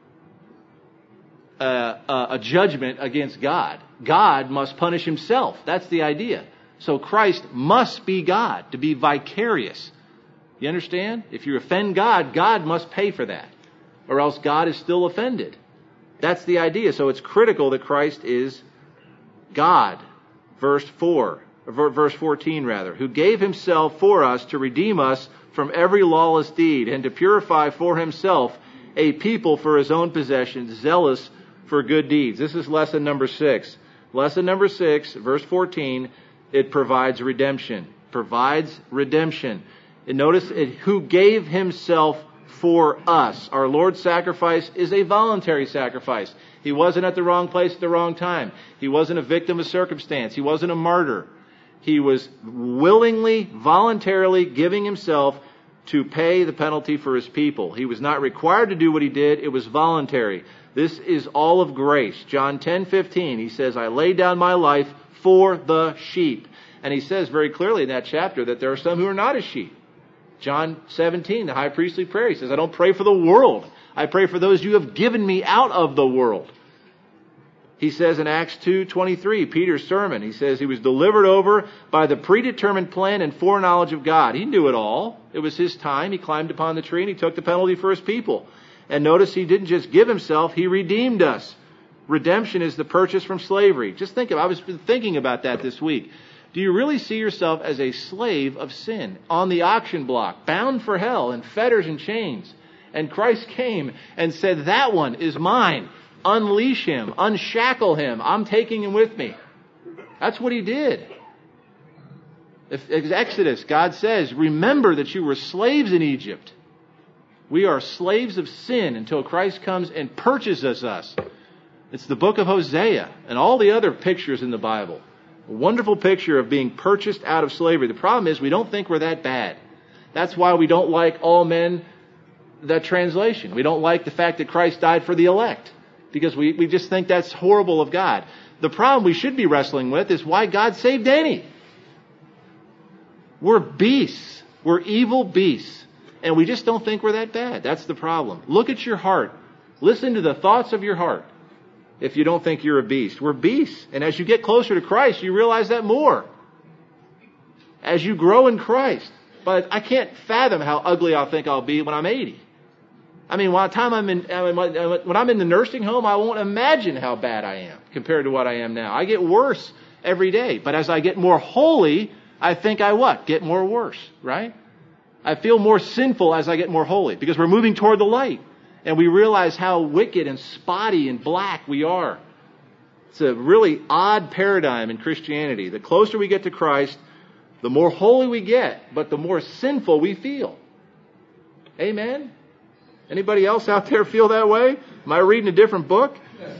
Speaker 1: a, a, a judgment against God. God must punish himself. That's the idea. So Christ must be God to be vicarious. You understand? If you offend God, God must pay for that, or else God is still offended. That's the idea. So it's critical that Christ is God. Verse four, verse fourteen rather, who gave himself for us to redeem us from every lawless deed and to purify for himself a people for his own possession, zealous for good deeds. This is lesson number six. Lesson number six, verse fourteen, it provides redemption. Provides redemption. And notice it, who gave himself for us. Our Lord's sacrifice is a voluntary sacrifice. He wasn't at the wrong place at the wrong time. He wasn't a victim of circumstance. He wasn't a martyr. He was willingly, voluntarily giving himself to pay the penalty for his people. He was not required to do what he did. It was voluntary. This is all of grace. John ten fifteen, he says, I lay down my life for the sheep. And he says very clearly in that chapter that there are some who are not as sheep. John seventeen, the high priestly prayer, he says, I don't pray for the world. I pray for those you have given me out of the world. He says in Acts two twenty-three, Peter's sermon, he says he was delivered over by the predetermined plan and foreknowledge of God. He knew it all. It was his time. He climbed upon the tree and he took the penalty for his people. And notice he didn't just give himself, he redeemed us. Redemption is the purchase from slavery. Just think of, I was thinking about that this week. Do you really see yourself as a slave of sin on the auction block, bound for hell in fetters and chains? And Christ came and said, that one is mine. Unleash him. Unshackle him. I'm taking him with me. That's what he did. If, Exodus, God says, remember that you were slaves in Egypt. We are slaves of sin until Christ comes and purchases us. It's the book of Hosea and all the other pictures in the Bible. A wonderful picture of being purchased out of slavery. The problem is we don't think we're that bad. That's why we don't like all men, that translation. We don't like the fact that Christ died for the elect. Because we, we just think that's horrible of God. The problem we should be wrestling with is why God saved any. We're beasts. We're evil beasts. And we just don't think we're that bad. That's the problem. Look at your heart. Listen to the thoughts of your heart. If you don't think you're a beast. We're beasts. And as you get closer to Christ, you realize that more. As you grow in Christ. But I can't fathom how ugly I'll think I'll be when I'm eighty. I mean, by the time I'm in, when I'm in the nursing home, I won't imagine how bad I am compared to what I am now. I get worse every day. But as I get more holy, I think I what? Get more worse, right? I feel more sinful as I get more holy because we're moving toward the light. And we realize how wicked and spotty and black we are. It's a really odd paradigm in Christianity. The closer we get to Christ, the more holy we get, but the more sinful we feel. Amen? Anybody else out there feel that way? Am I reading a different book?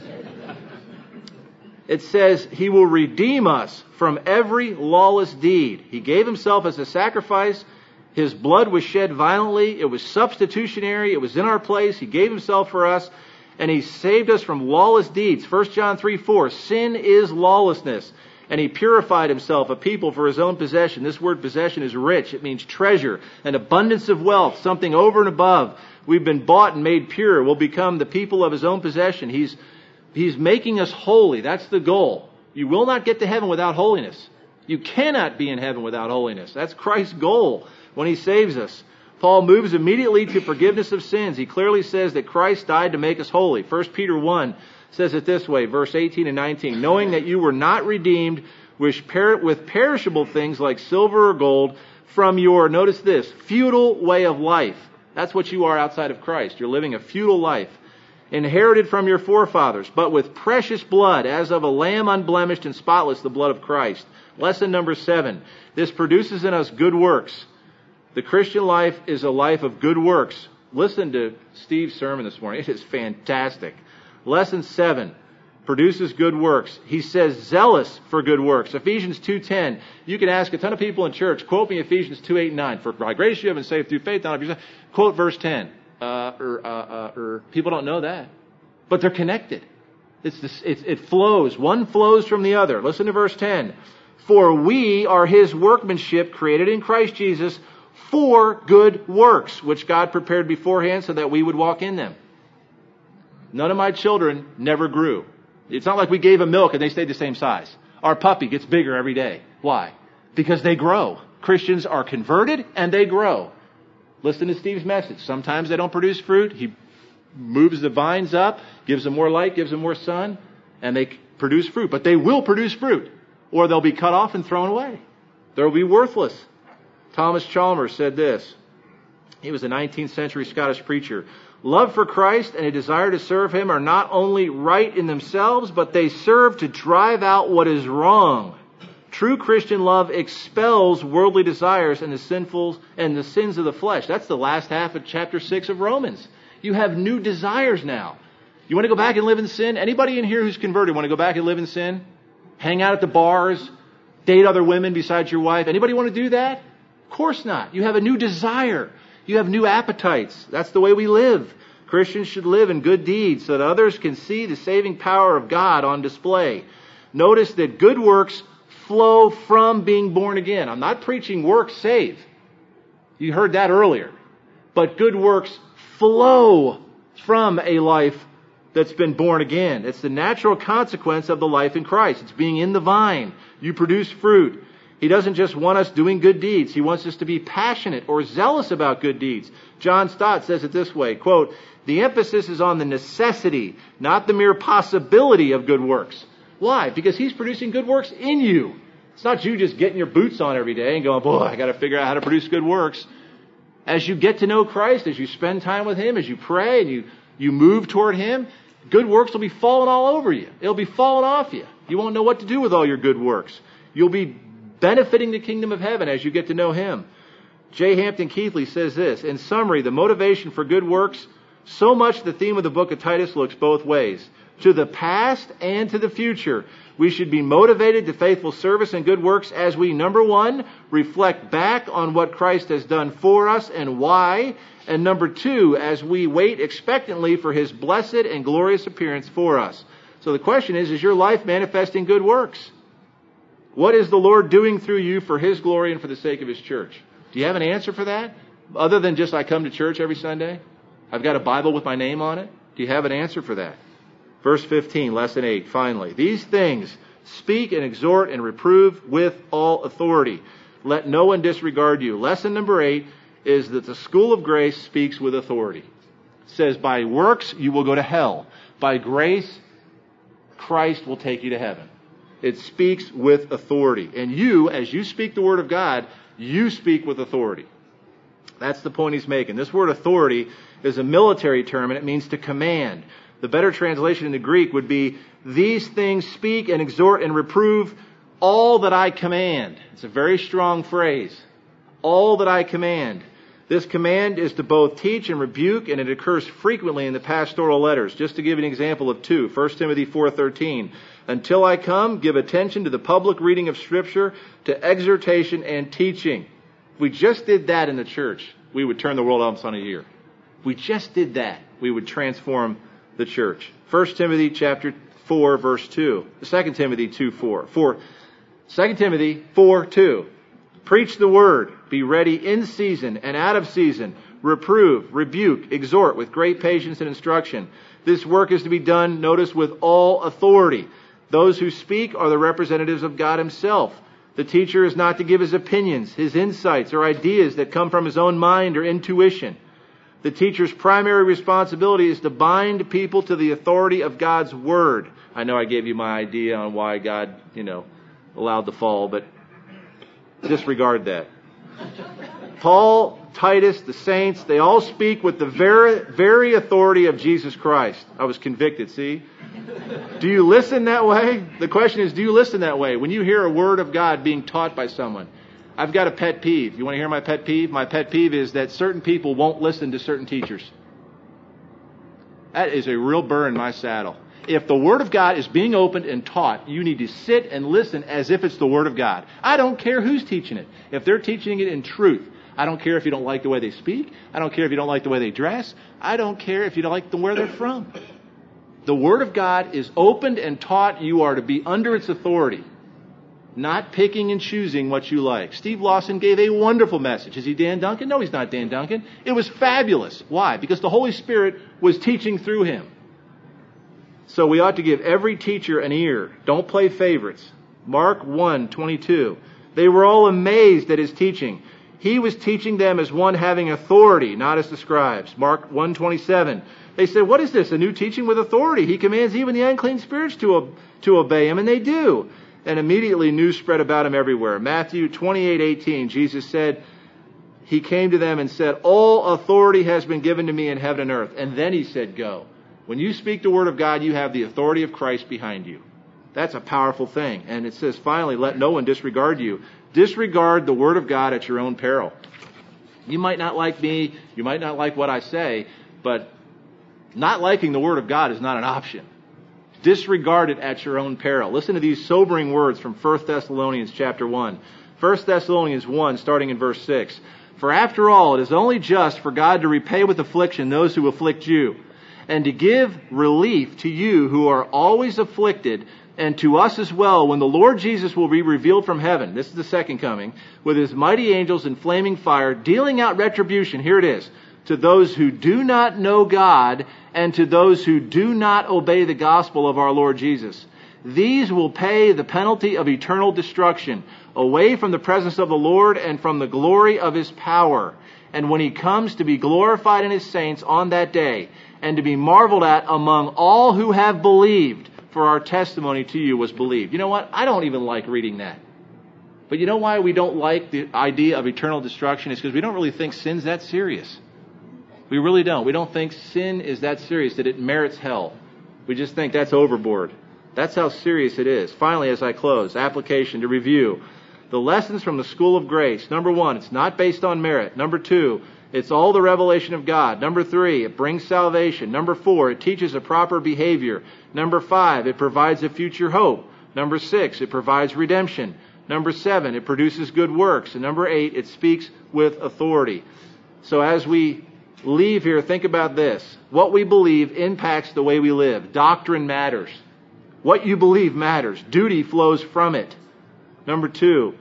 Speaker 1: It says, He will redeem us from every lawless deed. He gave Himself as a sacrifice. His blood was shed violently. It was substitutionary. It was in our place. He gave Himself for us. And He saved us from lawless deeds. First John three four, sin is lawlessness. And He purified Himself a people for His own possession. This word possession is rich. It means treasure, an abundance of wealth, something over and above. We've been bought and made pure. We'll become the people of His own possession. He's, He's making us holy. That's the goal. You will not get to heaven without holiness. You cannot be in heaven without holiness. That's Christ's goal when He saves us. Paul moves immediately to forgiveness of sins. He clearly says that Christ died to make us holy. First Peter one says it this way, verse eighteen and nineteen. Knowing that you were not redeemed which per- with perishable things like silver or gold from your, notice this, futile way of life. That's what you are outside of Christ. You're living a futile life, inherited from your forefathers, but with precious blood, as of a lamb unblemished and spotless, the blood of Christ. Lesson number seven. This produces in us good works. The Christian life is a life of good works. Listen to Steve's sermon this morning. It is fantastic. Lesson seven. Produces good works. He says zealous for good works. Ephesians two ten. You can ask a ton of people in church, quote me Ephesians two eight and nine. For by grace you have been saved through faith, not of yourself. Quote verse ten. Uh, or, uh, uh, or people don't know that. But they're connected. It's this, it's, it flows. One flows from the other. Listen to verse ten. For we are His workmanship, created in Christ Jesus, for good works, which God prepared beforehand so that we would walk in them. None of my children never grew. It's not like we gave them milk and they stayed the same size. Our puppy gets bigger every day. Why? Because they grow. Christians are converted and they grow. Listen to Steve's message. Sometimes they don't produce fruit. He moves the vines up, gives them more light, gives them more sun, and they produce fruit. But they will produce fruit, or they'll be cut off and thrown away. They'll be worthless. Thomas Chalmers said this. He was a nineteenth century Scottish preacher. Love for Christ and a desire to serve Him are not only right in themselves, but they serve to drive out what is wrong. True Christian love expels worldly desires and the sinful and the sins of the flesh. That's the last half of chapter six of Romans. You have new desires now. You want to go back and live in sin? Anybody in here who's converted want to go back and live in sin? Hang out at the bars? Date other women besides your wife? Anybody want to do that? Of course not. You have a new desire. You have new appetites. That's the way we live. Christians should live in good deeds so that others can see the saving power of God on display. Notice that good works flow from being born again. I'm not preaching works save. You heard that earlier. But good works flow from a life that's been born again. It's the natural consequence of the life in Christ. It's being in the vine. You produce fruit. He doesn't just want us doing good deeds. He wants us to be passionate or zealous about good deeds. John Stott says it this way, quote, the emphasis is on the necessity, not the mere possibility of good works. Why? Because He's producing good works in you. It's not you just getting your boots on every day and going, boy, I got to figure out how to produce good works. As you get to know Christ, as you spend time with Him, as you pray and you, you move toward Him, good works will be falling all over you. It'll be falling off you. You won't know what to do with all your good works. You'll be benefiting the kingdom of heaven as you get to know Him. J. Hampton Keathley says this, in summary, the motivation for good works, so much the theme of the book of Titus looks both ways. To the past and to the future, we should be motivated to faithful service and good works as we, number one, reflect back on what Christ has done for us and why, and number two, as we wait expectantly for His blessed and glorious appearance for us. So the question is, is your life manifesting good works? What is the Lord doing through you for His glory and for the sake of His church? Do you have an answer for that? Other than just I come to church every Sunday? I've got a Bible with my name on it? Do you have an answer for that? Verse fifteen, lesson eight, finally. These things speak and exhort and reprove with all authority. Let no one disregard you. Lesson number eight is that the school of grace speaks with authority. It says, by works you will go to hell. By grace, Christ will take you to heaven. It speaks with authority. And you, as you speak the Word of God, you speak with authority. That's the point he's making. This word authority is a military term and it means to command. The better translation in the Greek would be, these things speak and exhort and reprove all that I command. It's a very strong phrase. All that I command. This command is to both teach and rebuke, and it occurs frequently in the pastoral letters. Just to give an example of two, First Timothy four thirteen. Until I come, give attention to the public reading of Scripture, to exhortation and teaching. If we just did that in the church, we would turn the world on a year. If we just did that, we would transform the church. First Timothy chapter four, verse two. Second Timothy two four. For Second Timothy four two. Preach the word, be ready in season and out of season, reprove, rebuke, exhort with great patience and instruction. This work is to be done, notice, with all authority. Those who speak are the representatives of God Himself. The teacher is not to give his opinions, his insights, or ideas that come from his own mind or intuition. The teacher's primary responsibility is to bind people to the authority of God's Word. I know I gave you my idea on why God, you know, allowed to fall, but disregard that. Paul, Titus, the saints, they all speak with the very, very authority of Jesus Christ. I was convicted, see? Do you listen that way? The question is, do you listen that way? When you hear a word of God being taught by someone, I've got a pet peeve. You want to hear my pet peeve? My pet peeve is that certain people won't listen to certain teachers. That is a real burr in my saddle. If the Word of God is being opened and taught, you need to sit and listen as if it's the Word of God. I don't care who's teaching it. If they're teaching it in truth, I don't care if you don't like the way they speak. I don't care if you don't like the way they dress. I don't care if you don't like the, where they're from. The Word of God is opened and taught. You are to be under its authority, not picking and choosing what you like. Steve Lawson gave a wonderful message. Is he Dan Duncan? No, he's not Dan Duncan. It was fabulous. Why? Because the Holy Spirit was teaching through him. So we ought to give every teacher an ear. Don't play favorites. Mark one twenty-two. They were all amazed at his teaching. He was teaching them as one having authority, not as the scribes. Mark one twenty-seven. They said, what is this? A new teaching with authority. He commands even the unclean spirits to, to obey him, and they do. And immediately news spread about him everywhere. Matthew twenty-eight eighteen. Jesus said, he came to them and said, all authority has been given to me in heaven and earth. And then he said, go. When you speak the word of God, you have the authority of Christ behind you. That's a powerful thing. And it says, finally, let no one disregard you. Disregard the word of God at your own peril. You might not like me, you might not like what I say, but not liking the word of God is not an option. Disregard it at your own peril. Listen to these sobering words from First Thessalonians chapter one. First Thessalonians one, starting in verse six. For after all, it is only just for God to repay with affliction those who afflict you, and to give relief to you who are always afflicted, and to us as well, when the Lord Jesus will be revealed from heaven. This is the second coming, with his mighty angels in flaming fire, dealing out retribution. Here it is. To those who do not know God, and to those who do not obey the gospel of our Lord Jesus. These will pay the penalty of eternal destruction, away from the presence of the Lord and from the glory of his power. And when he comes to be glorified in his saints on that day, and to be marveled at among all who have believed, for our testimony to you was believed. You know what? I don't even like reading that. But you know why we don't like the idea of eternal destruction? It's because we don't really think sin's that serious. We really don't. We don't think sin is that serious, that it merits hell. We just think that's overboard. That's how serious it is. Finally, as I close, application to review. The lessons from the school of grace. Number one, it's not based on merit. Number two, it's all the revelation of God. Number three, it brings salvation. Number four, it teaches a proper behavior. Number five, it provides a future hope. Number six, it provides redemption. Number seven, it produces good works. And number eight, it speaks with authority. So as we leave here, think about this. What we believe impacts the way we live. Doctrine matters. What you believe matters. Duty flows from it. Number two,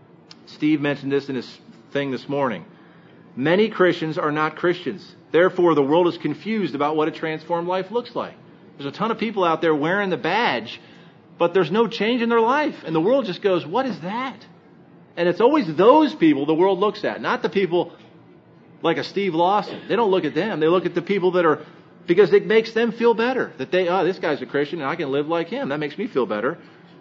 Speaker 1: Steve mentioned this in his thing this morning. Many Christians are not Christians. Therefore, the world is confused about what a transformed life looks like. There's a ton of people out there wearing the badge, but there's no change in their life. And the world just goes, what is that? And it's always those people the world looks at, not the people like a Steve Lawson. They don't look at them. They look at the people that are, because it makes them feel better. That they, oh, this guy's a Christian and I can live like him. That makes me feel better.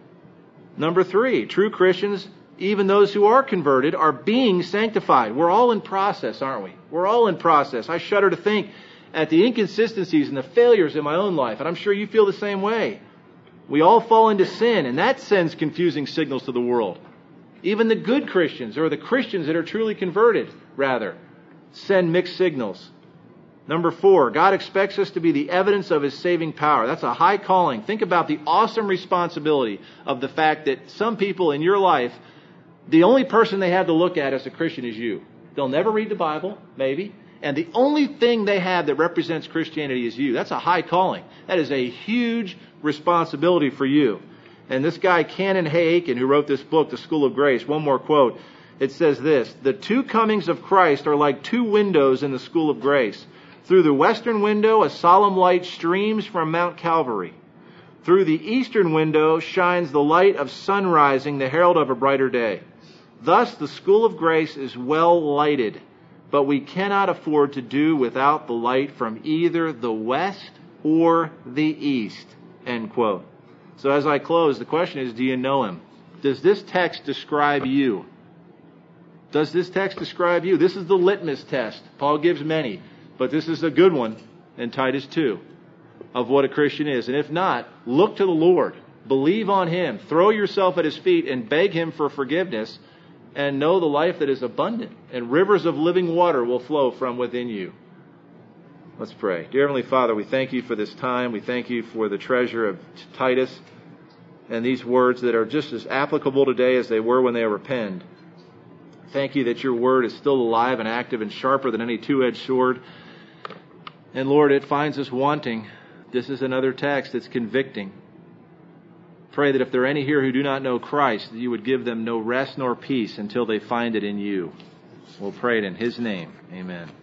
Speaker 1: Number three, true Christians, even those who are converted, are being sanctified. We're all in process, aren't we? We're all in process. I shudder to think at the inconsistencies and the failures in my own life, and I'm sure you feel the same way. We all fall into sin, and that sends confusing signals to the world. Even the good Christians, or the Christians that are truly converted, rather, send mixed signals. Number four, God expects us to be the evidence of his saving power. That's a high calling. Think about the awesome responsibility of the fact that some people in your life, the only person they have to look at as a Christian is you. They'll never read the Bible, maybe, and the only thing they have that represents Christianity is you. That's a high calling. That is a huge responsibility for you. And this guy, Canon Haykin, who wrote this book, The School of Grace, one more quote. It says this: the two comings of Christ are like two windows in the School of Grace. Through the western window, a solemn light streams from Mount Calvary. Through the eastern window shines the light of sun rising, the herald of a brighter day. Thus, the School of Grace is well lighted, but we cannot afford to do without the light from either the west or the east. End quote. So as I close, the question is, do you know him? Does this text describe you? Does this text describe you? This is the litmus test. Paul gives many, but this is a good one in Titus two of what a Christian is. And if not, look to the Lord. Believe on Him. Throw yourself at His feet and beg Him for forgiveness, and know the life that is abundant, and rivers of living water will flow from within you. Let's pray. Dear Heavenly Father, we thank You for this time. We thank You for the treasure of Titus and these words that are just as applicable today as they were when they were penned. Thank You that Your word is still alive and active and sharper than any two-edged sword. And Lord, it finds us wanting. This is another text that's convicting. Pray that if there are any here who do not know Christ, that You would give them no rest nor peace until they find it in You. We'll pray it in His name. Amen.